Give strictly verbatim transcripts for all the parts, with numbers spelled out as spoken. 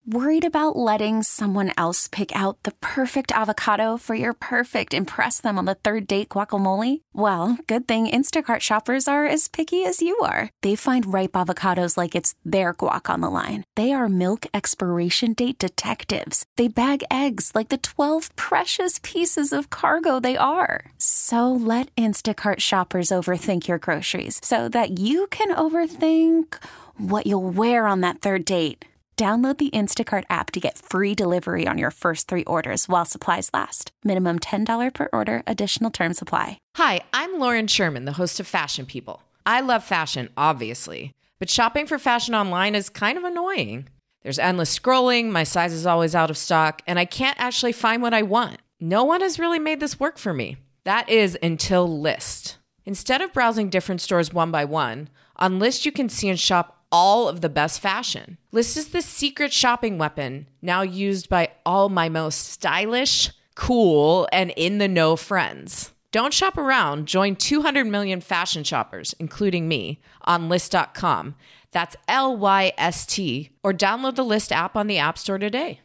Worried about letting someone else pick out the perfect avocado for your perfect impress them on the third date guacamole? Well, good thing Instacart shoppers are as picky as you are. They find ripe avocados like it's their guac on the line. They are milk expiration date detectives. They bag eggs like the twelve precious pieces of cargo they are. So let Instacart shoppers overthink your groceries so that you can overthink what you'll wear on that third date. Download the Instacart app to get free delivery on your first three orders while supplies last. Minimum ten dollars per order. Additional terms apply. Hi, I'm Lauren Sherman, the host of Fashion People. I love fashion, obviously, but shopping for fashion online is kind of annoying. There's endless scrolling, my size is always out of stock, and I can't actually find what I want. No one has really made this work for me. That is until Lyst. Instead of browsing different stores one by one, on Lyst you can see and shop all of the best fashion. Lyst is the secret shopping weapon now used by all my most stylish, cool, and in-the-know friends. Don't shop around. Join two hundred million fashion shoppers, including me, on Lyst dot com. That's L Y S T. Or download the Lyst app on the App Store today.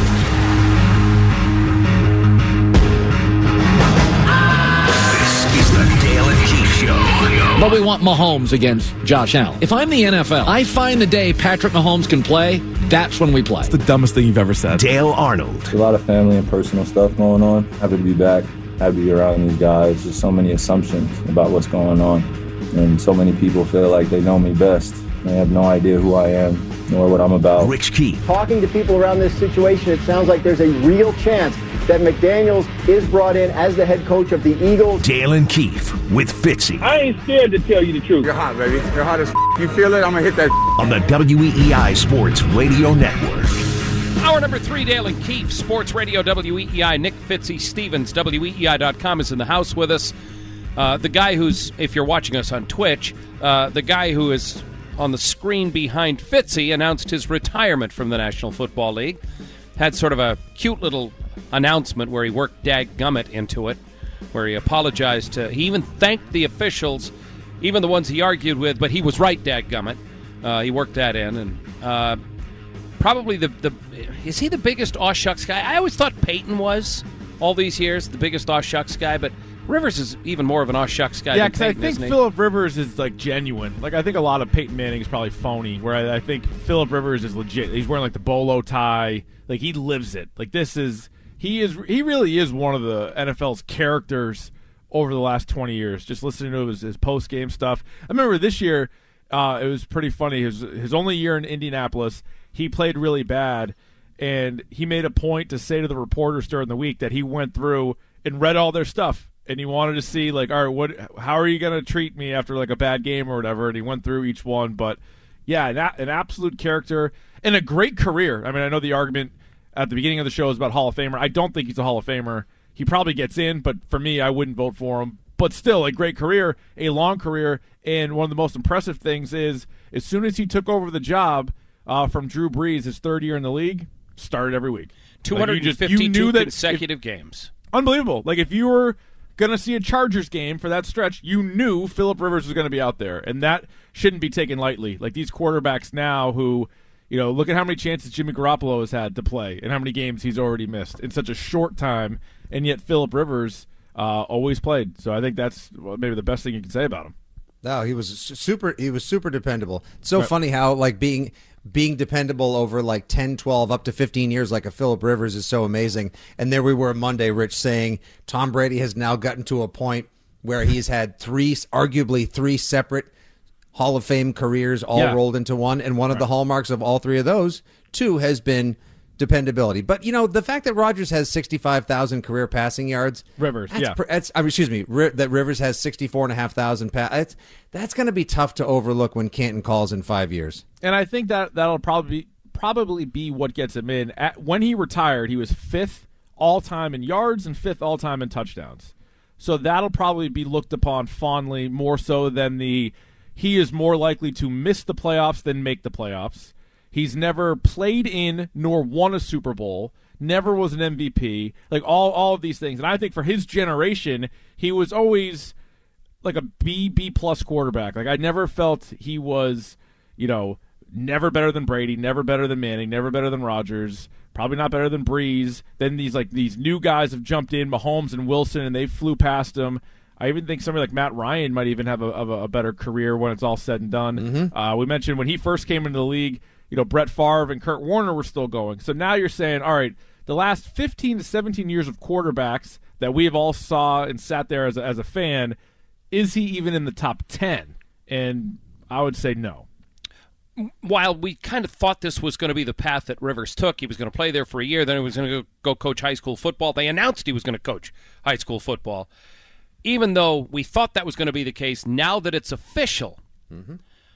This is the Dale and Keith Show. But we want Mahomes against Josh Allen. If I'm the N F L, I find the day Patrick Mahomes can play, that's when we play. It's the dumbest thing you've ever said. Dale Arnold. There's a lot of family and personal stuff going on. Happy to be back. Happy to be around these guys. There's so many assumptions about what's going on. And so many people feel like they know me best. They have no idea who I am, nor what I'm about. Rich Keith. Talking to people around this situation, it sounds like there's a real chance that McDaniels is brought in as the head coach of the Eagles. Dale and Keith with Fitzy. I ain't scared to tell you the truth. You're hot, baby. You're hot as f***. You feel it? I'm going to hit that f***. On the W E E I Sports Radio Network. Hour number three, Dale and Keith, Sports Radio, W E E I. Nick Fitzy Stevens, W E E I dot com is in the house with us. Uh, the guy who's, if you're watching us on Twitch, uh, the guy who is on the screen behind Fitzy announced his retirement from the National Football League. Had sort of a cute little announcement where he worked dadgummit into it, where he apologized to, he even thanked the officials, even the ones he argued with, but he was right, dadgummit. Uh, he worked that in, and uh, probably the, the, is he the biggest aw shucks guy? I always thought Peyton was, all these years, the biggest aw shucks guy, but Rivers is even more of an aw shucks guy yeah, than Peyton, because I think isn't he? Phillip Rivers is, like, genuine. Like, I think a lot of Peyton Manning is probably phony, where I, I think Phillip Rivers is legit. He's wearing, like, the bolo tie. Like, he lives it. Like, this is... He is. He really is one of the N F L's characters over the last twenty years. Just listening to his, his post game stuff. I remember this year, uh, it was pretty funny. His his only year in Indianapolis, he played really bad, and he made a point to say to the reporters during the week that he went through and read all their stuff, and he wanted to see, like, all right, what? How are you going to treat me after, like, a bad game or whatever? And he went through each one, but yeah, an, an absolute character and a great career. I mean, I know the argument at the beginning of the show is about Hall of Famer. I don't think he's a Hall of Famer. He probably gets in, but for me, I wouldn't vote for him. But still, a great career, a long career, and one of the most impressive things is as soon as he took over the job uh, from Drew Brees, his third year in the league, started every week. two hundred fifty-two like consecutive if, games. Unbelievable. Like, if you were going to see a Chargers game for that stretch, you knew Phillip Rivers was going to be out there, and that shouldn't be taken lightly. Like, these quarterbacks now who... You know, look at how many chances Jimmy Garoppolo has had to play and how many games he's already missed in such a short time, and yet Phillip Rivers uh, always played. So I think that's maybe the best thing you can say about him. No, he was super. He was super dependable. It's so right. funny how like being being dependable over like ten, twelve, up to fifteen years, like a Phillip Rivers, is so amazing. And there we were Monday, Rich, saying Tom Brady has now gotten to a point where he's had three, arguably three separate Hall of Fame careers all yeah. rolled into one, and one of right. the hallmarks of all three of those, too, has been dependability. But, you know, the fact that Rodgers has sixty-five thousand career passing yards... Rivers, that's, yeah. That's, I mean, excuse me, that Rivers has sixty-four thousand five hundred pass. That's, that's going to be tough to overlook when Canton calls in five years. And I think that that'll probably probably be what gets him in. At, when he retired, he was fifth all-time in yards and fifth all-time in touchdowns. So that'll probably be looked upon fondly, more so than the... He is more likely to miss the playoffs than make the playoffs. He's never played in nor won a Super Bowl, never was an M V P, like all, all of these things. And I think for his generation, he was always like a B, B-plus quarterback. Like I never felt he was, you know, never better than Brady, never better than Manning, never better than Rodgers, probably not better than Breeze. Then these like these new guys have jumped in, Mahomes and Wilson, and they flew past him. I even think somebody like Matt Ryan might even have a, of a, a better career when it's all said and done. Mm-hmm. Uh, we mentioned when he first came into the league, you know, Brett Favre and Kurt Warner were still going. So now you're saying, all right, the last fifteen to seventeen years of quarterbacks that we have all saw and sat there as a, as a fan, is he even in the top ten? And I would say no. While we kind of thought this was going to be the path that Rivers took, he was going to play there for a year, then he was going to go, go coach high school football. They announced he was going to coach high school football. Even though we thought that was going to be the case, now that it's official, mm-hmm.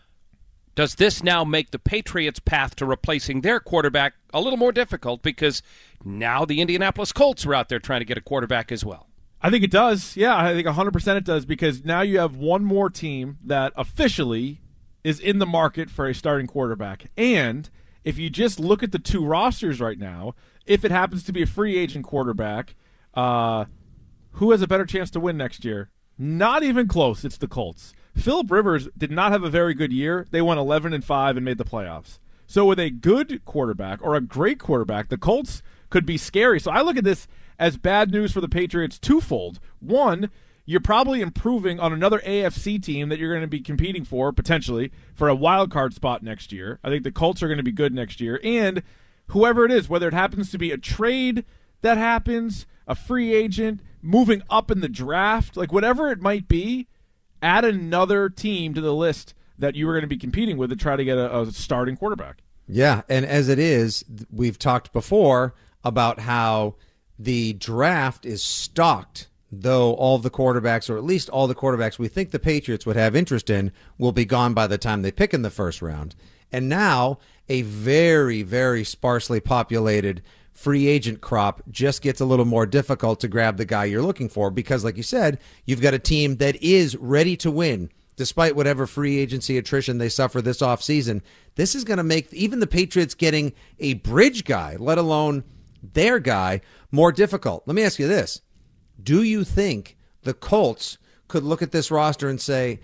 does this now make the Patriots' path to replacing their quarterback a little more difficult because now the Indianapolis Colts are out there trying to get a quarterback as well? I think it does. Yeah, I think one hundred percent it does because now you have one more team that officially is in the market for a starting quarterback. And if you just look at the two rosters right now, if it happens to be a free agent quarterback, uh, who has a better chance to win next year? Not even close. It's the Colts. Phillip Rivers did not have a very good year. They went eleven and five and made the playoffs. So with a good quarterback or a great quarterback, the Colts could be scary. So I look at this as bad news for the Patriots twofold. One, you're probably improving on another A F C team that you're going to be competing for, potentially, for a wild card spot next year. I think the Colts are going to be good next year. And whoever it is, whether it happens to be a trade that happens, a free agent, moving up in the draft, like whatever it might be, add another team to the list that you were going to be competing with to try to get a, a starting quarterback. Yeah, and as it is, we've talked before about how the draft is stocked, though all the quarterbacks, or at least all the quarterbacks we think the Patriots would have interest in, will be gone by the time they pick in the first round. And now a very, very sparsely populated free agent crop just gets a little more difficult to grab the guy you're looking for because, like you said, you've got a team that is ready to win despite whatever free agency attrition they suffer this offseason. This is going to make even the Patriots getting a bridge guy, let alone their guy, more difficult. Let me ask you this. Do you think the Colts could look at this roster and say,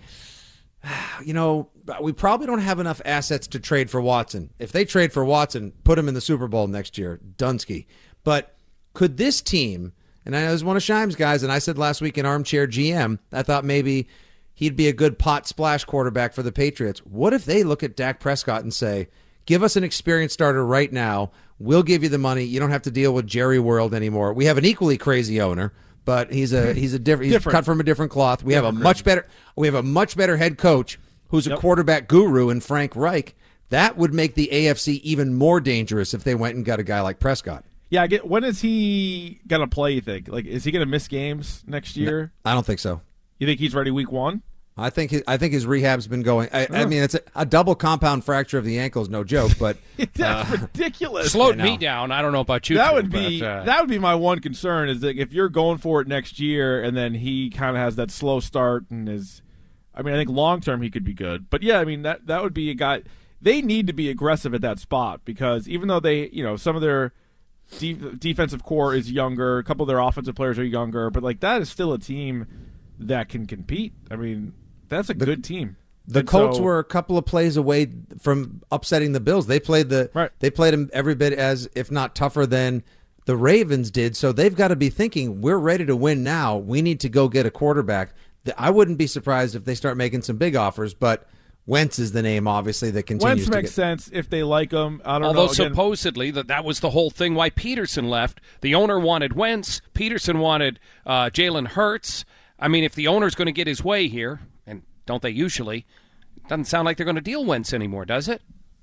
you know, we probably don't have enough assets to trade for Watson. If they trade for Watson, put him in the Super Bowl next year, Dunsky. But could this team, and I was one of Shime's guys, and I said last week in Armchair G M, I thought maybe he'd be a good pot splash quarterback for the Patriots. What if they look at Dak Prescott and say, give us an experienced starter right now. We'll give you the money. You don't have to deal with Jerry World anymore. We have an equally crazy owner, but he's a he's a different he's different. cut from a different cloth. We different have a much better we have a much better head coach who's a yep. quarterback guru in Frank Reich. That would make the A F C even more dangerous if they went and got a guy like Prescott. Yeah, I get, when is he gonna play? You think? Like, is he gonna miss games next year? No, I don't think so. You think he's ready week one? I think his, I think his rehab's been going. I, I mean, it's a, a double compound fracture of the ankle is no joke, but that's uh, ridiculous. Slowed me down. I don't know about you. That two, would be but, uh, that would be my one concern is that if you're going for it next year and then he kind of has that slow start and is, I mean, I think long term he could be good, but yeah, I mean that that would be a guy. They need to be aggressive at that spot because even though they, you know, some of their de- defensive core is younger, a couple of their offensive players are younger, but like that is still a team that can compete. I mean. That's a the, good team. The and Colts so, were a couple of plays away from upsetting the Bills. They played the right. they played them every bit as, if not tougher than the Ravens did. So they've got to be thinking, we're ready to win now. We need to go get a quarterback. I wouldn't be surprised if they start making some big offers, but Wentz is the name, obviously, that continues Wentz to makes get... sense if they like him. I don't Although know. Although supposedly that, that was the whole thing why Peterson left. The owner wanted Wentz. Peterson wanted uh, Jalen Hurts. I mean, if the owner's going to get his way here, and don't they usually? Doesn't sound like they're going to deal Wentz anymore, does it?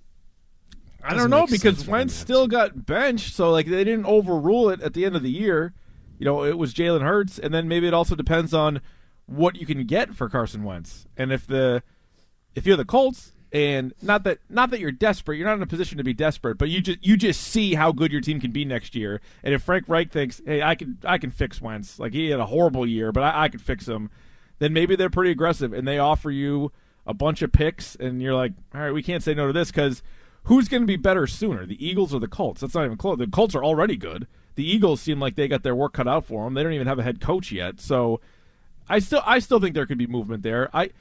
I don't know because Wentz still got benched, so like they didn't overrule it at the end of the year. You know, it was Jalen Hurts, and then maybe it also depends on what you can get for Carson Wentz. And if the if you're the Colts, and not that not that you're desperate, you're not in a position to be desperate, but you just you just see how good your team can be next year. And if Frank Reich thinks, hey, I can I can fix Wentz, like he had a horrible year, but I, I can fix him. Then maybe they're pretty aggressive, and they offer you a bunch of picks, and you're like, all right, we can't say no to this, because who's going to be better sooner, the Eagles or the Colts? That's not even close. The Colts are already good. The Eagles seem like they got their work cut out for them. They don't even have a head coach yet. So I still I still think there could be movement there. I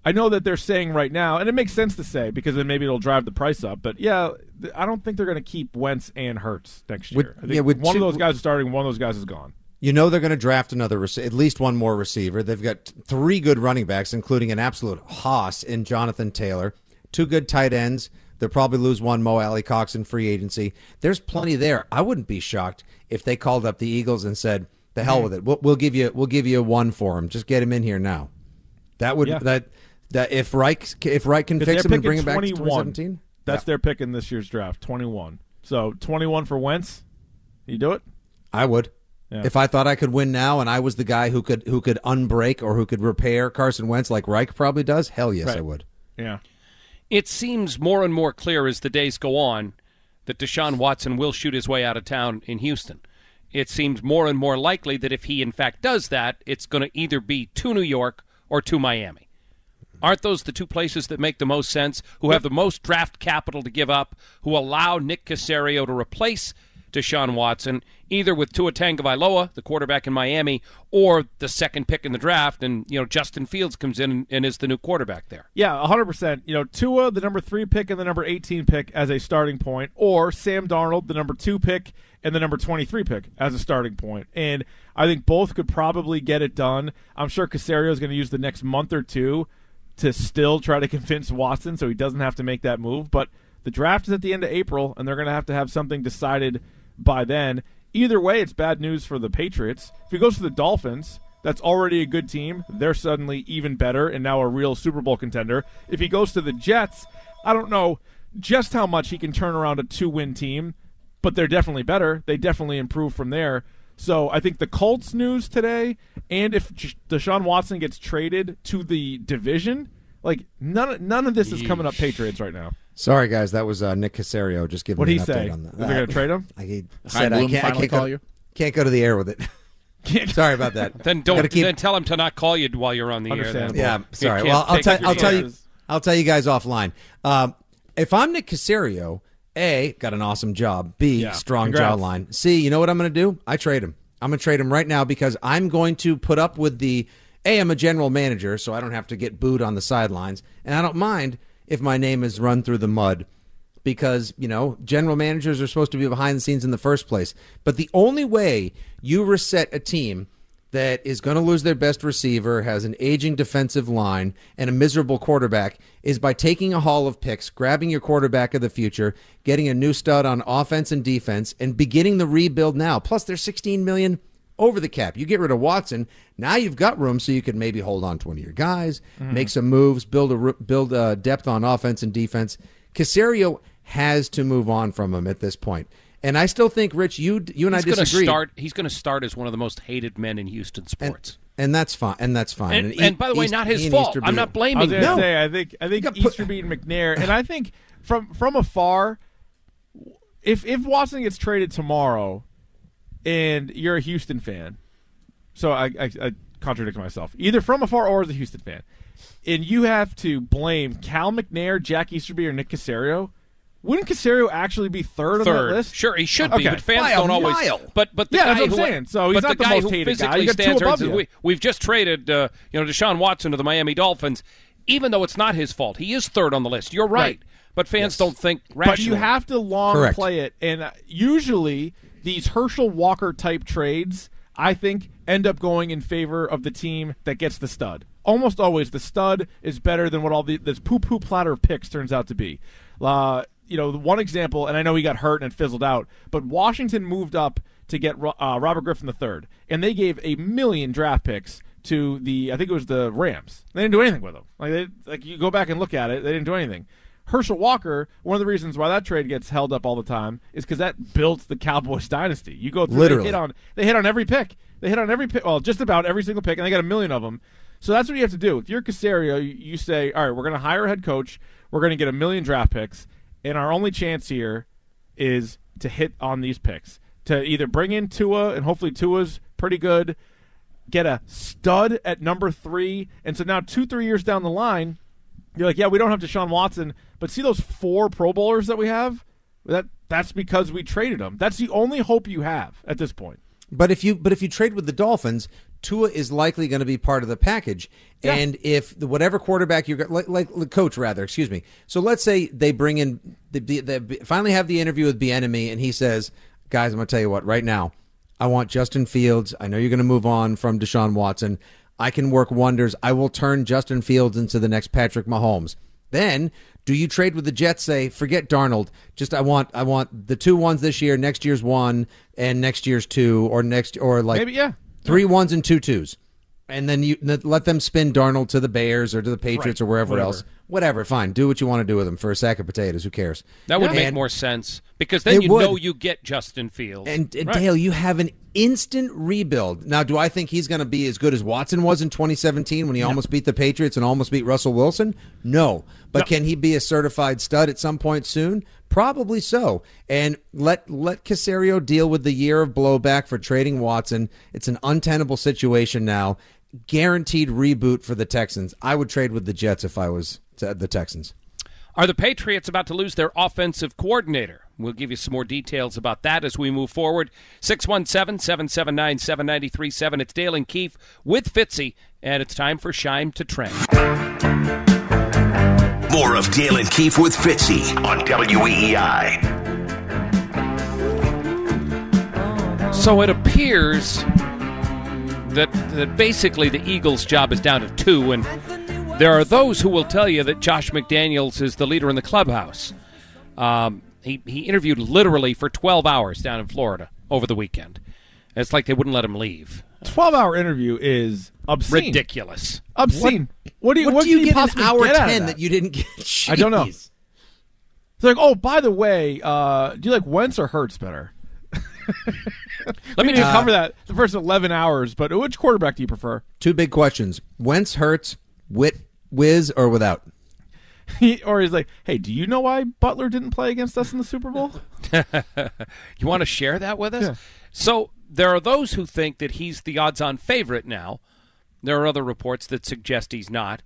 I know that they're saying right now, and it makes sense to say because then maybe it'll drive the price up. But yeah, I don't think they're going to keep Wentz and Hurts next year. With, I think yeah, with one two, of those guys is starting, one of those guys is gone. You know they're going to draft another, rec- at least one more receiver. They've got three good running backs, including an absolute hoss in Jonathan Taylor. Two good tight ends. They'll probably lose one, Mo Alley Cox, in free agency. There's plenty there. I wouldn't be shocked if they called up the Eagles and said, "The hell with it. We'll, we'll give you, we'll give you a one for him. Just get him in here now." That would Yeah. that that if Reich if Reich can fix him and bring him back to twenty seventeen. That's yeah. their pick in this year's draft, twenty-one. So twenty-one for Wentz. You do it? I would. Yeah. If I thought I could win now and I was the guy who could who could unbreak or who could repair Carson Wentz like Reich probably does, hell yes, Right. I would. Yeah. It seems more and more clear as the days go on that Deshaun Watson will shoot his way out of town in Houston. It seems more and more likely that if he in fact does that, it's going to either be to New York or to Miami. Aren't those the two places that make the most sense, who have the most draft capital to give up, who allow Nick Caserio to replace Deshaun Watson, either with Tua Tagovailoa, the quarterback in Miami, or the second pick in the draft, and you know Justin Fields comes in and, and is the new quarterback there? Yeah, one hundred percent. You know, Tua, the number three pick and the number eighteen pick as a starting point, or Sam Darnold, the number two pick and the number twenty-three pick as a starting point. And I think both could probably get it done. I'm sure Caserio is going to use the next month or two to still try to convince Watson so he doesn't have to make that move. But the draft is at the end of April, and they're going to have to have something decided by then. Either way, it's bad news for the Patriots. If he goes to the Dolphins, that's already a good team. They're suddenly even better and now a real Super Bowl contender. If he goes to the Jets, I don't know just how much he can turn around a two-win team, but they're definitely better. They definitely improve from there. So I think the Colts news today, and if Deshaun Watson gets traded to the division, like none none of this is coming up Patriots right now. Sorry, guys, that was uh, Nick Caserio just giving What'd me he an say? update on that. Is they going to trade him? I said Bloom I can't, I finally can't, call go, you? can't go to the air with it. Sorry about that. Then don't. Gotta keep- Then tell him to not call you while you're on the air. Then. Yeah, You sorry. can't Well, I'll take tell up your I'll tell you chances. I'll tell you guys offline. Um, if I'm Nick Caserio, A, got an awesome job. B, Yeah, strong congrats. jawline. C, you know what I'm going to do? I trade him. I'm going to trade him right now because I'm going to put up with the A, I'm a general manager, so I don't have to get booed on the sidelines, and I don't mind if my name is run through the mud because, you know, general managers are supposed to be behind the scenes in the first place. But the only way you reset a team that is going to lose their best receiver, has an aging defensive line, and a miserable quarterback is by taking a haul of picks, grabbing your quarterback of the future, getting a new stud on offense and defense, and beginning the rebuild now. Plus, there's sixteen million dollars over the cap. You get rid of Watson, now you've got room so you can maybe hold on to one of your guys, Mm-hmm. make some moves, build a build a depth on offense and defense. Caserio has to move on from him at this point. And I still think, Rich, you you and He's I disagree. Gonna start, he's going to start as one of the most hated men in Houston sports. And, and that's fine. And that's fine. And, and by the way, East- not his he and fault. Easterby- I'm not I blaming was going him. to say, I think I think got put- Easterby and McNair, and I think from from afar, if if Watson gets traded tomorrow, and you're a Houston fan, so I, I, I contradict myself. Either from afar or as a Houston fan, and you have to blame Cal McNair, Jack Easterby, or Nick Caserio. Wouldn't Caserio actually be third, on Third, that list? sure, he should be, Okay. but fans By a don't always. mile. But but the Yeah, guy that's what I'm who, saying. So he's but not the the guy most who hated guy. physically You got two stands there and above says, you. we, "We've just traded, uh, you know, Deshaun Watson to the Miami Dolphins," even though it's not his fault. He is third on the list. You're right, Right. but fans Yes. don't think But rationally. you have to long Correct. play it, and uh, usually these Herschel Walker type trades, I think, end up going in favor of the team that gets the stud. Almost always, the stud is better than what all the, this poo-poo platter of picks turns out to be. Uh, you know, one example, and I know he got hurt and it fizzled out, but Washington moved up to get uh, Robert Griffin the third, and they gave a million draft picks to the, I think it was the Rams. They didn't do anything with them. Like, they, like you go back and look at it, they didn't do anything. Herschel Walker, one of the reasons why that trade gets held up all the time is because that built the Cowboys dynasty. You go through, Literally. they hit on, they hit on every pick. They hit on every pick, well, just about every single pick, and they got a million of them. So that's what you have to do. If you're Caserio, you, you say, all right, we're going to hire a head coach, we're going to get a million draft picks, and our only chance here is to hit on these picks. To either bring in Tua, and hopefully Tua's pretty good, get a stud at number three, and so now two, three years down the line, you're like, yeah, we don't have Deshaun Watson, but see those four Pro Bowlers that we have? That That's because we traded them. That's the only hope you have at this point. But if you but if you trade with the Dolphins, Tua is likely going to be part of the package. Yeah. And if the, whatever quarterback you're like, like the coach rather, excuse me. So let's say they bring in the, the, the finally have the interview with Bieniemy, and he says, "Guys, I'm going to tell you what. Right now, I want Justin Fields. I know you're going to move on from Deshaun Watson. I can work wonders. I will turn Justin Fields into the next Patrick Mahomes." Then, do you trade with the Jets? Say, forget Darnold. Just I want I want the two ones this year, next year's one, and next year's two, or next or like maybe yeah three ones and two twos, and then you let them spin Darnold to the Bears or to the Patriots right. or wherever Whatever. else. Whatever, fine. Do what you want to do with them for a sack of potatoes. Who cares? That would and make more sense because then you would. know you get Justin Fields. And, and right. Dale, you have an instant rebuild. Now, do I think he's going to be as good as Watson was in twenty seventeen when he no. almost beat the Patriots and almost beat Russell Wilson? No. But no. Can he be a certified stud at some point soon? Probably so. And let let Caserio deal with the year of blowback for trading Watson. It's an untenable situation now. Guaranteed reboot for the Texans. I would trade with the Jets if I was the Texans. Are the Patriots about to lose their offensive coordinator? We'll give you some more details about that as we move forward. six one seven, seven seven nine, seven nine three seven. It's Dale and Keefe with Fitzy, and it's time for Shime to Trend. More of Dale and Keefe with Fitzy on W E E I. So it appears that, that basically the Eagles' job is down to two, and there are those who will tell you that Josh McDaniels is the leader in the clubhouse. Um, he, he interviewed literally for twelve hours down in Florida over the weekend. It's like they wouldn't let him leave. twelve-hour interview is obscene. Ridiculous. Obscene. What, what do you, what what do you can get possibly an hour get out of ten that? that you didn't get? Jeez. I don't know. It's like, oh, by the way, uh, do you like Wentz or Hurts better? Let me just uh, cover that the first eleven hours, but which quarterback do you prefer? Two big questions. Wentz, Hurts, Wit, Wiz, or without? He, or he's like, hey, do you know why Butler didn't play against us in the Super Bowl? You want to share that with us? Yeah. So there are those who think that he's the odds-on favorite now. There are other reports that suggest he's not.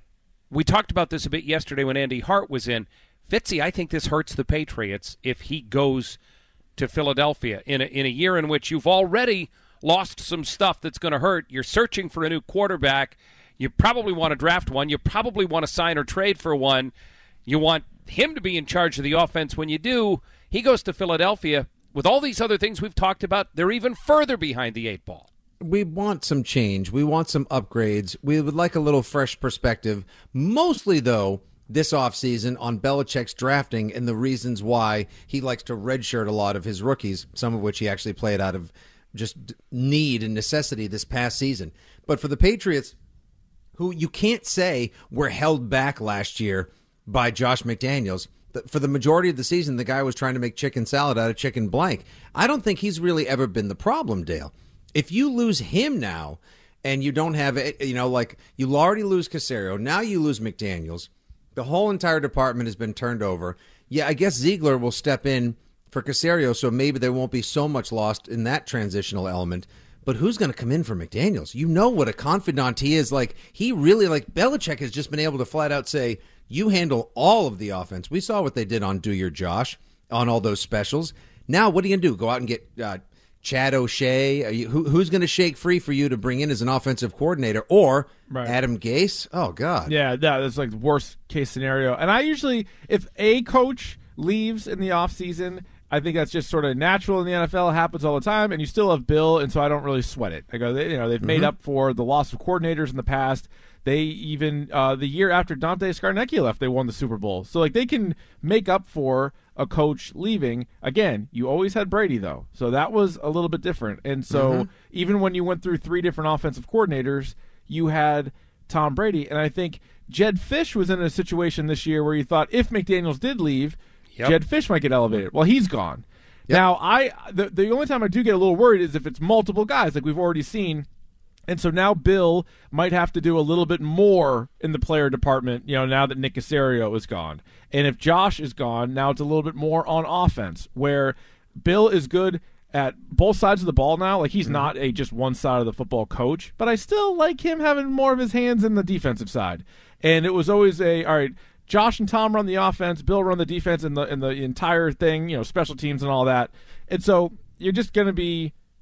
We talked about this a bit yesterday when Andy Hart was in. Fitzy, I think this hurts the Patriots if he goes to Philadelphia in a, in a year in which you've already lost some stuff that's going to hurt. You're searching for a new quarterback. You probably want to draft one. You probably want to sign or trade for one. You want him to be in charge of the offense. When you do, he goes to Philadelphia. With all these other things we've talked about, they're even further behind the eight ball. We want some change. We want some upgrades. We would like a little fresh perspective. Mostly, though, this offseason on Belichick's drafting and the reasons why he likes to redshirt a lot of his rookies, some of which he actually played out of just need and necessity this past season. But for the Patriots, who you can't say were held back last year by Josh McDaniels. For the majority of the season, the guy was trying to make chicken salad out of chicken blank. I don't think he's really ever been the problem, Dale. If you lose him now and you don't have it, you know, like you already lose Caserio, now you lose McDaniels. The whole entire department has been turned over. Yeah, I guess Ziegler will step in for Caserio, so maybe there won't be so much lost in that transitional element. But who's going to come in for McDaniels? You know what a confidant he is. Like, he really, like, Belichick has just been able to flat out say, you handle all of the offense. We saw what they did on Do Your Josh, on all those specials. Now, what are you going to do? Go out and get uh, Chad O'Shea? Are you, who, who's going to shake free for you to bring in as an offensive coordinator? Or right. Adam Gase? Oh, God. Yeah, that's like the worst case scenario. And I usually, if a coach leaves in the offseason, I think that's just sort of natural in the N F L. It happens all the time, and you still have Bill, and so I don't really sweat it. I go, they, you know, they've made mm-hmm. up for the loss of coordinators in the past. They even uh, the year after Dante Scarnecchia left, they won the Super Bowl. So like they can make up for a coach leaving. Again, you always had Brady though, so that was a little bit different. And so mm-hmm. even when you went through three different offensive coordinators, you had Tom Brady. And I think Jed Fish was in a situation this year where you thought if McDaniels did leave, Yep. Jed Fish might get elevated. Well, he's gone. Yep. Now, I the, the only time I do get a little worried is if it's multiple guys, like we've already seen. And so now Bill might have to do a little bit more in the player department, you know, now that Nick Caserio is gone. And if Josh is gone, now it's a little bit more on offense, where Bill is good at both sides of the ball now. Like, he's mm-hmm. not a just one side of the football coach, but I still like him having more of his hands in the defensive side. And it was always a, all right, Josh and Tom run the offense, Bill run the defense and the and the entire thing, you know, special teams and all that. And so you're just going to be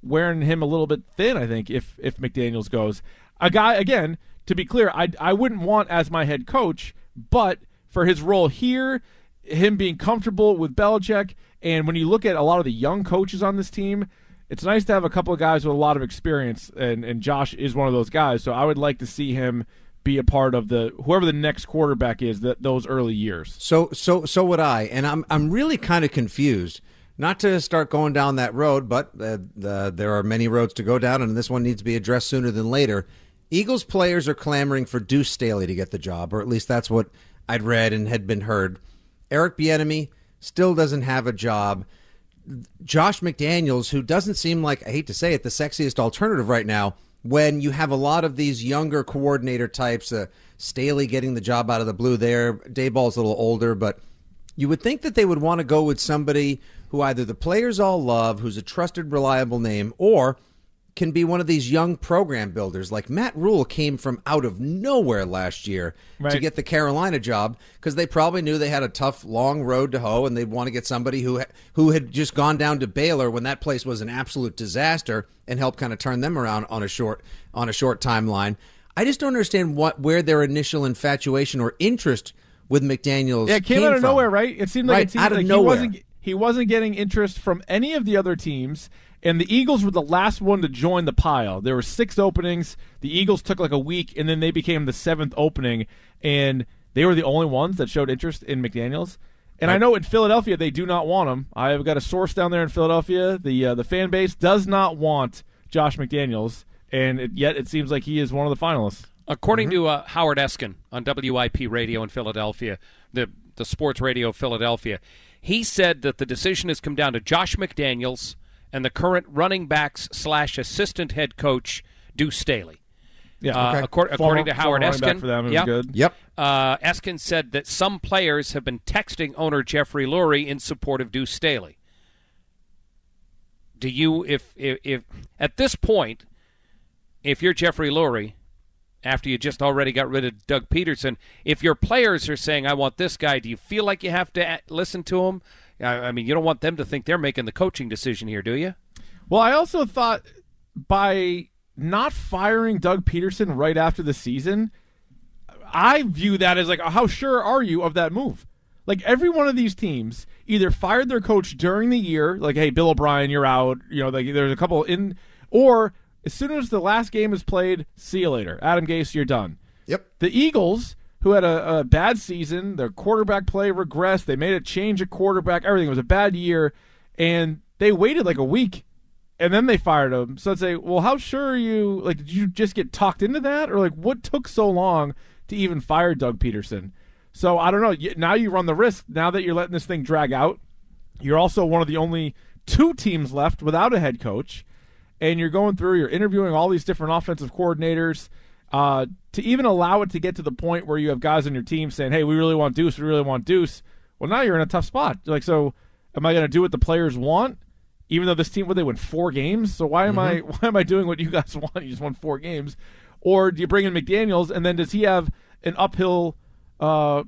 wearing him a little bit thin, I think, if if McDaniels goes. A guy, again, to be clear, I, I wouldn't want as my head coach, but for his role here, him being comfortable with Belichick, and when you look at a lot of the young coaches on this team, it's nice to have a couple of guys with a lot of experience, and, and Josh is one of those guys, so I would like to see him be a part of the whoever the next quarterback is that those early years. So so so would I, and I'm I'm really kind of confused. Not to start going down that road, but uh, the, there are many roads to go down, and this one needs to be addressed sooner than later. Eagles players are clamoring for Deuce Staley to get the job, or at least that's what I'd read and had been heard. Eric Bieniemy still doesn't have a job. Josh McDaniels, who doesn't seem like, I hate to say it, the sexiest alternative right now, when you have a lot of these younger coordinator types, uh, Staley getting the job out of the blue there. Dayball's a little older, but you would think that they would want to go with somebody who either the players all love, who's a trusted, reliable name, or can be one of these young program builders. Like Matt Rule came from out of nowhere last year right. to get the Carolina job because they probably knew they had a tough, long road to hoe, and they'd want to get somebody who who had just gone down to Baylor when that place was an absolute disaster and help kind of turn them around on a short on a short timeline. I just don't understand what where their initial infatuation or interest with McDaniels yeah, it came, came out of from. nowhere, right? It seemed like, right, it seemed out of like nowhere. he wasn't he wasn't getting interest from any of the other teams. And the Eagles were the last one to join the pile. There were six openings. The Eagles took like a week, and then they became the seventh opening, and they were the only ones that showed interest in McDaniels. And right. I know in Philadelphia they do not want him. I've got a source down there in Philadelphia. The uh, the fan base does not want Josh McDaniels, and it, yet it seems like he is one of the finalists. According mm-hmm. to uh, Howard Eskin on W I P Radio in Philadelphia, the, the sports radio of Philadelphia, he said that the decision has come down to Josh McDaniels and the current running backs slash assistant head coach, Deuce Staley. Yeah, uh, okay. according, former, according to Howard Eskin, for them, it yep, was good. Yep. Uh, Eskin said that some players have been texting owner Jeffrey Lurie in support of Deuce Staley. Do you, if, if, if at this point, if you're Jeffrey Lurie, after you just already got rid of Doug Peterson, if your players are saying, I want this guy, do you feel like you have to listen to him? I mean, you don't want them to think they're making the coaching decision here, do you? Well, I also thought by not firing Doug Peterson right after the season, I view that as like, how sure are you of that move? Like every one of these teams either fired their coach during the year, like, hey, Bill O'Brien, you're out. You know, like there's a couple in, or as soon as the last game is played, see you later. Adam Gase, you're done. Yep. The Eagles, who had a, a bad season, their quarterback play regressed. They made a change at quarterback. Everything it was a bad year, and they waited like a week, and then they fired him. So I'd say, well, how sure are you? Like, did you just get talked into that, or like what took so long to even fire Doug Peterson? So I don't know. Now you run the risk. Now that you're letting this thing drag out, you're also one of the only two teams left without a head coach, and you're going through, you're interviewing all these different offensive coordinators. Uh, to even allow it to get to the point where you have guys on your team saying, hey, we really want Deuce, we really want Deuce. Well, now you're in a tough spot. Like, so am I going to do what the players want? Even though this team, what, they win four games? So why am mm-hmm. I why am I doing what you guys want? You just won four games. Or do you bring in McDaniels, and then does he have an uphill uh,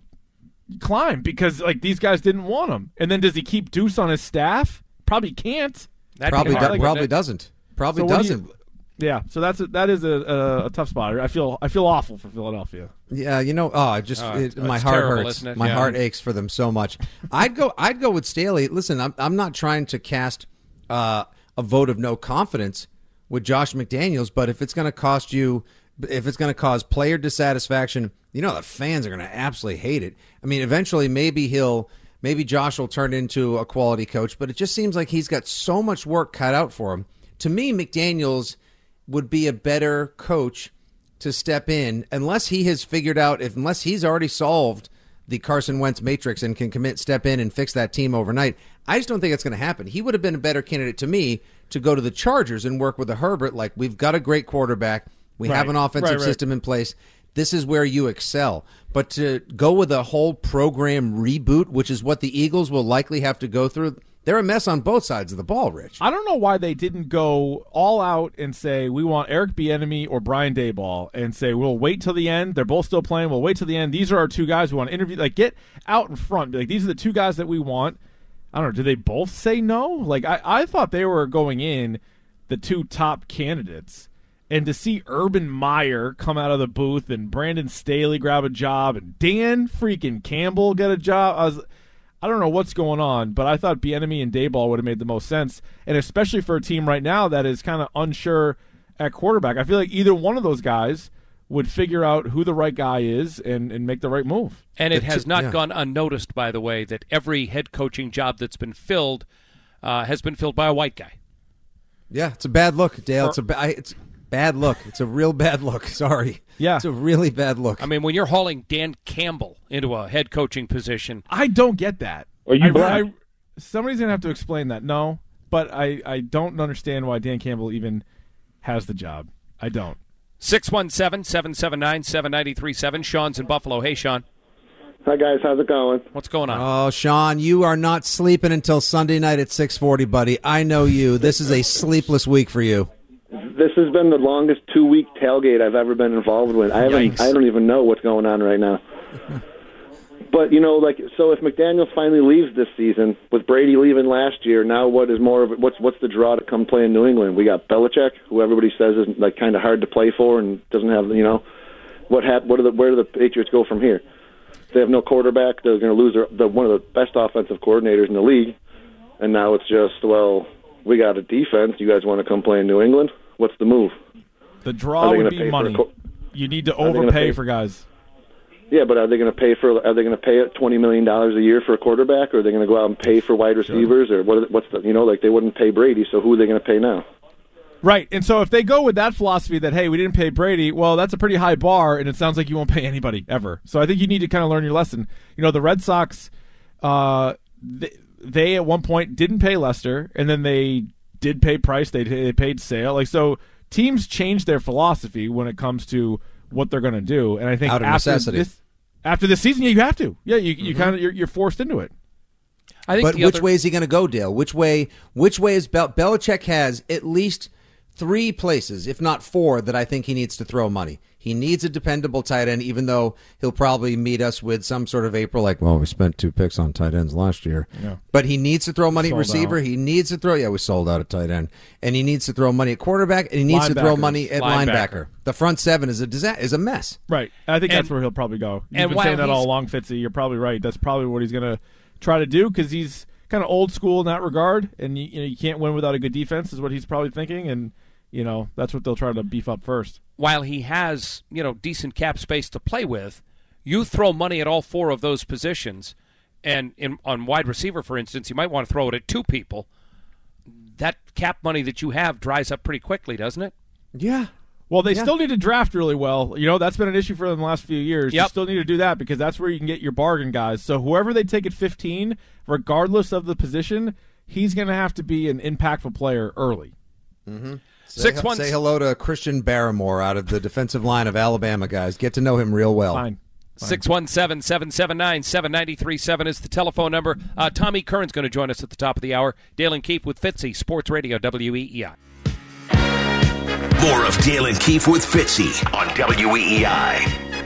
climb because, like, these guys didn't want him? And then does he keep Deuce on his staff? Probably can't. That'd probably do, probably doesn't. Probably so doesn't. Yeah, so that's a, that is a, a, a tough spot. I feel I feel awful for Philadelphia. Yeah, you know, oh, just oh, it, my it's heart terrible, hurts. isn't it? My yeah. heart aches for them so much. I'd go. I'd go with Staley. Listen, I'm I'm not trying to cast uh, a vote of no confidence with Josh McDaniels, but if it's going to cost you, if it's going to cause player dissatisfaction, you know, the fans are going to absolutely hate it. I mean, eventually, maybe he'll. Maybe Josh will turn into a quality coach, but it just seems like he's got so much work cut out for him. To me, McDaniels would be a better coach to step in unless he has figured out, if unless he's already solved the Carson Wentz matrix and can commit, step in and fix that team overnight. I just don't think it's going to happen. He would have been a better candidate to me to go to the Chargers and work with a Herbert. Like, we've got a great quarterback. We right. have an offensive right, right. system in place. This is where you excel. But to go with a whole program reboot, which is what the Eagles will likely have to go through, they're a mess on both sides of the ball, Rich. I don't know why they didn't go all out and say, we want Eric Bieniemy or Brian Daboll, and say, we'll wait till the end. They're both still playing. We'll wait till the end. These are our two guys we want to interview. Like, get out in front. Be like, these are the two guys that we want. I don't know. Do they both say no? Like, I, I thought they were going in. the two top candidates. And to see Urban Meyer come out of the booth and Brandon Staley grab a job and Dan freaking Campbell get a job, I was, I don't know what's going on, but I thought Bieniemy and Daboll would have made the most sense, and especially for a team right now that is kind of unsure at quarterback. I feel like either one of those guys would figure out who the right guy is and, and make the right move. And it has not yeah. gone unnoticed, by the way, that every head coaching job that's been filled uh, has been filled by a white guy. Yeah, it's a bad look, Dale. It's a ba- it's bad look. It's a real bad look. Sorry. Yeah. It's a really bad look. I mean, when you're hauling Dan Campbell into a head coaching position. I don't get that. Are you I, black? I, somebody's going to have to explain that. No, but I, I don't understand why Dan Campbell even has the job. I don't. six one seven, seven seven nine, seven nine three seven. Sean's in Buffalo. Hey, Sean. Hi, guys. How's it going? What's going on? Oh, Sean, you are not sleeping until Sunday night at six forty, buddy. I know you. This is a sleepless week for you. This has been the longest two-week tailgate I've ever been involved with. I haven't. Yikes. I don't even know what's going on right now. But, you know, like, so if McDaniels finally leaves this season, with Brady leaving last year, now what is more of a, what's what's the draw to come play in New England? We got Belichick, who everybody says is like kind of hard to play for and doesn't have, you know, what hap- what are the where do the Patriots go from here? They have no quarterback. They're going to lose their, the, one of the best offensive coordinators in the league, and now it's just, well, we got a defense. You guys want to come play in New England? What's the move? The draw would be money. Co- you need to Are they gonna overpay pay- for guys. Yeah, but are they going to pay for? Are they going to pay it twenty million dollars a year for a quarterback, or are they going to go out and pay for wide receivers, or what? What's the you know like they wouldn't pay Brady, so who are they going to pay now? Right, and so if they go with that philosophy that, hey, we didn't pay Brady, well, that's a pretty high bar, and it sounds like you won't pay anybody ever. So I think you need to kind of learn your lesson. You know, the Red Sox, uh, they, they at one point didn't pay Lester, and then they did pay Price. They, they paid Sale. Like, so teams change their philosophy when it comes to what they're going to do, and I think Out of after necessity. this, after this season, yeah, you have to. Yeah, you, you Mm-hmm. kind of you're, you're forced into it. I think But the which other- way is he going to go, Dale? Which way? Which way is Bel- Belichick has at least three places, if not four, that I think he needs to throw money. He needs a dependable tight end, even though he'll probably meet us with some sort of April, like, well, we spent two picks on tight ends last year. Yeah. But he needs to throw money at Sold receiver. out. He needs to throw, yeah, we sold out at tight end. And he needs to throw money at quarterback, and he needs to throw Linebackers. money at Linebacker. linebacker. The front seven is a disa- is a mess. Right. I think And- that's where he'll probably go. You've and been while saying that all he's- along, Fitzy. You're probably right. That's probably what he's going to try to do because he's kind of old school in that regard, and you, you know you can't win without a good defense is what he's probably thinking, and you know that's what they'll try to beef up first. while he has, you know, decent cap space to play with, you throw money at all four of those positions, and in, on wide receiver, for instance, you might want to throw it at two people. That cap money that you have dries up pretty quickly, doesn't it? Yeah. Well, they Yeah. still need to draft really well. You know, that's been an issue for them the last few years. You Yep. still need to do that because that's where you can get your bargain guys. So whoever they take at fifteen, regardless of the position, he's going to have to be an impactful player early. Mm-hmm. Say, Six one- say hello to Christian Barrymore out of the defensive line of Alabama, guys. Get to know him real well. Fine. six one seven, seven seven nine, seven nine three seven is the telephone number. Uh, Tommy Kern's going to join us at the top of the hour. Dale and Keefe with Fitzy, Sports Radio, W E E I. More of Dale and Keefe with Fitzy on W E E I.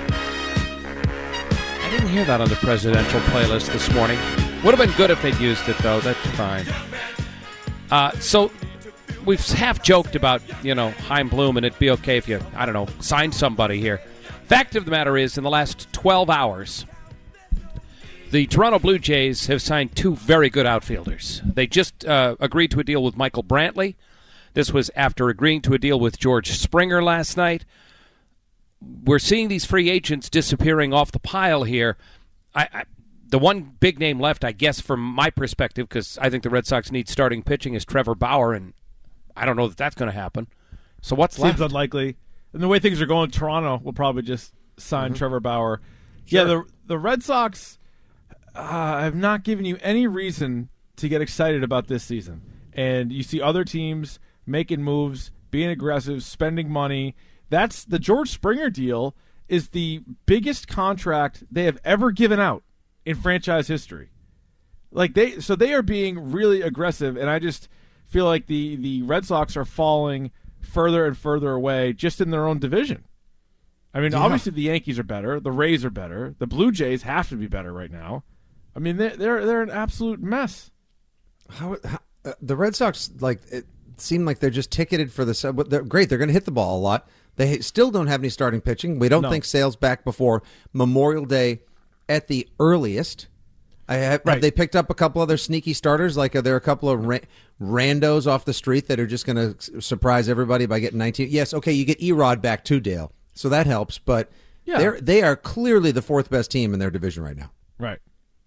I didn't hear that on the presidential playlist this morning. Would have been good if they'd used it, though. That's fine. Uh, so we've half joked about, you know, Chaim Bloom, and it'd be okay if you, I don't know, signed somebody here. Fact of the matter is, in the last twelve hours, the Toronto Blue Jays have signed two very good outfielders. They just uh, agreed to a deal with Michael Brantley. This was after agreeing to a deal with George Springer last night. We're seeing these free agents disappearing off the pile here. I, I, the one big name left, I guess, from my perspective, because I think the Red Sox need starting pitching, is Trevor Bauer, and I don't know that that's going to happen. So what's Seems left? unlikely. And the way things are going, Toronto will probably just sign Mm-hmm. Trevor Bauer. Yeah, the the Red Sox uh, have not given you any reason to get excited about this season. And you see other teams making moves, being aggressive, spending money. That's the George Springer deal is the biggest contract they have ever given out in franchise history. Like they so they are being really aggressive, and I just feel like the, the Red Sox are falling further and further away just in their own division. I mean, Yeah. obviously the Yankees are better, the Rays are better, the Blue Jays have to be better right now. I mean, they're they're, they're an absolute mess. How, how uh, the Red Sox, like, it, seem like they're just ticketed for the sub. But they're great. They're going to hit the ball a lot. They still don't have any starting pitching. We don't No. think Sale's back before Memorial Day at the earliest. I have, Right. have they picked up a couple other sneaky starters? Like, are there a couple of ra- randos off the street that are just going to surprise everybody by getting nineteen? Yes, okay, you get Erod back too, Dale. So that helps. But Yeah. they're, they are clearly the fourth best team in their division right now. Right.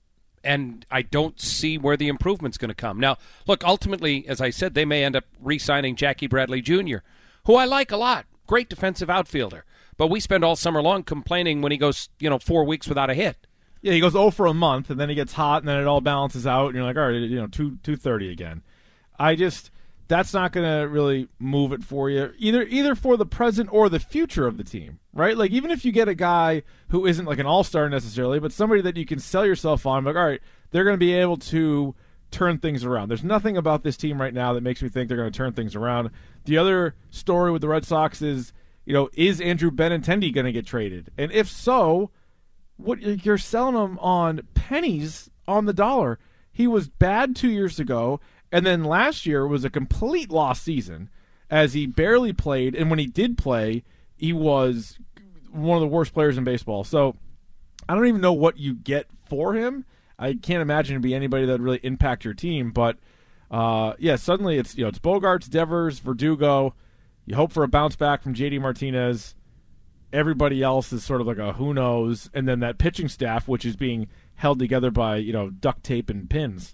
And I don't see where the improvement's going to come. Now, look, ultimately, as I said, they may end up re-signing Jackie Bradley Junior, who I like a lot. Great defensive outfielder. But we spend all summer long complaining when he goes, you know, four weeks without a hit. Yeah, he goes oh for a month, and then he gets hot, and then it all balances out, and you're like, all right, you know, two two thirty again. I just that's not going to really move it for you either either for the present or the future of the team, right? Like even if you get a guy who isn't like an all-star necessarily, but somebody that you can sell yourself on, like all right, they're going to be able to turn things around. There's nothing about this team right now that makes me think they're going to turn things around. The other story with the Red Sox is, you know, is Andrew Benintendi going to get traded? And if so, what you're selling him on pennies on the dollar. He was bad two years ago, and then last year was a complete lost season as he barely played, and when he did play, he was one of the worst players in baseball. So I don't even know what you get for him. I can't imagine it'd be anybody that would really impact your team, but uh, yeah, suddenly it's you know it's Bogarts, Devers, Verdugo. You hope for a bounce back from J D Martinez. Everybody else is sort of like a who knows, and then that pitching staff, which is being held together by you know duct tape and pins.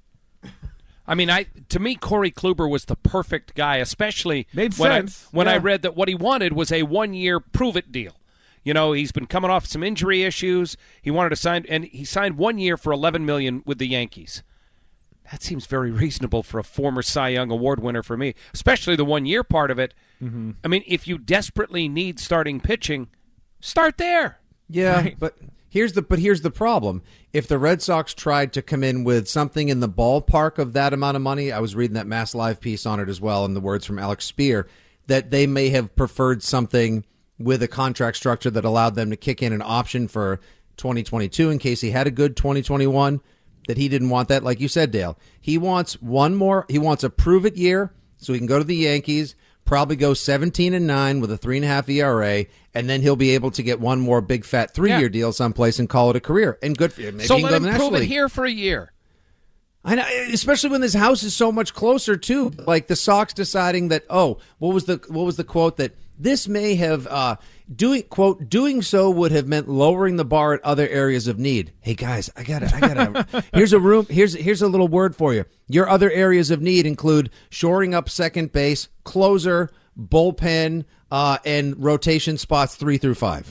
I mean, I to me, Corey Kluber was the perfect guy, especially Made when, sense. I, when Yeah. I read that what he wanted was a one-year prove-it deal. You know, he's been coming off some injury issues. He wanted to sign, and he signed one year for eleven million dollars with the Yankees. That seems very reasonable for a former Cy Young Award winner for me, especially the one-year part of it. Mm-hmm. I mean, if you desperately need starting pitching, start there. Yeah, Right. but here's the but here's the problem. If the Red Sox tried to come in with something in the ballpark of that amount of money, I was reading that Mass Live piece on it as well, and the words from Alex Spear, that they may have preferred something with a contract structure that allowed them to kick in an option for twenty twenty-two in case he had a good twenty twenty-one, that he didn't want that. Like you said, Dale, he wants one more, he wants a prove-it year so he can go to the Yankees, probably go seventeen and nine with a three and a half E R A, and then he'll be able to get one more big fat three-year Yeah. deal someplace and call it a career. And good for you. Maybe So he can let go to him the prove National it League. here for a year. I know, especially when this house is so much closer too. Like the Sox deciding that, oh, what was the what was the quote that this may have uh, doing quote doing so would have meant lowering the bar at other areas of need. Hey guys, I gotta, I gotta. here's a room. Here's here's a little word for you. Your other areas of need include shoring up second base, closer, bullpen, uh, and rotation spots three through five.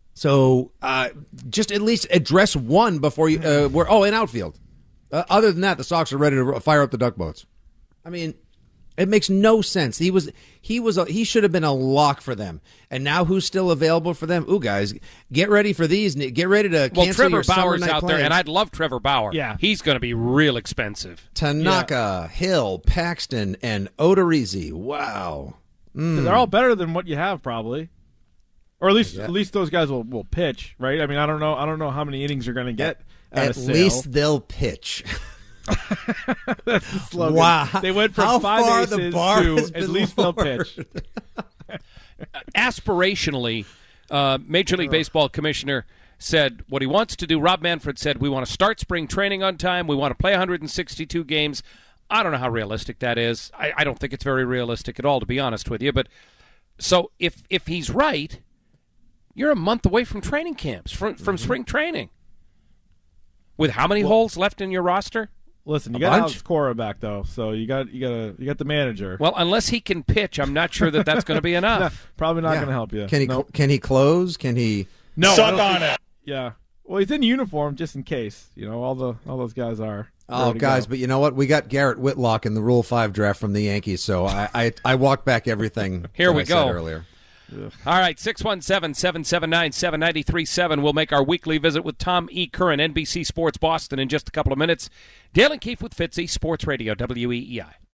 So uh, just at least address one before you. Uh, we're oh, in outfield. Uh, other than that, the Sox are ready to fire up the duck boats. I mean, it makes no sense. He was he was a, he should have been a lock for them. And now who's still available for them? Ooh, guys, get ready for these. Get ready to Well, cancel Trevor your summer Bauer's night out there, plans. and I'd love Trevor Bauer. Yeah. He's going to be real expensive. Tanaka, Hill, Paxton, and Odorizzi. Wow. Mm. They're all better than what you have, probably, or at least at least those guys will, will pitch, right? I mean, I don't know. I don't know how many innings you're going to get. At, At a Sale. least they'll pitch. That's the slogan. Wow. They went from How five far aces the bar to has at been least lowered. they'll pitch. Aspirationally, uh, Major League Baseball commissioner said what he wants to do. Rob Manfred said, we want to start spring training on time. We want to play one hundred sixty-two games. I don't know how realistic that is. I, I don't think it's very realistic at all, to be honest with you. But so if if he's right, you're a month away from training camps, from, from Mm-hmm. spring training. With how many Well- holes left in your roster? Listen, you A got bunch? Alex Cora back though, so you got you got a, you got the manager. Well, unless he can pitch, I'm not sure that that's going to be enough. Probably not Yeah. going to help you. Can he Nope. can he close? Can he No, Suck I don't on think- it. Yeah. Well, he's in uniform just in case. You know, all the all those guys are. Oh, ready to guys, go. but you know what? We got Garrett Whitlock in the Rule Five draft from the Yankees, so I I, I walked back everything. Here that we I said go. earlier. All right, six one seven, seven seven nine, seven nine three seven. We'll make our weekly visit with Tom E. Curran, N B C Sports Boston, in just a couple of minutes. Dale and Keefe with Fitzy, Sports Radio, W E E I.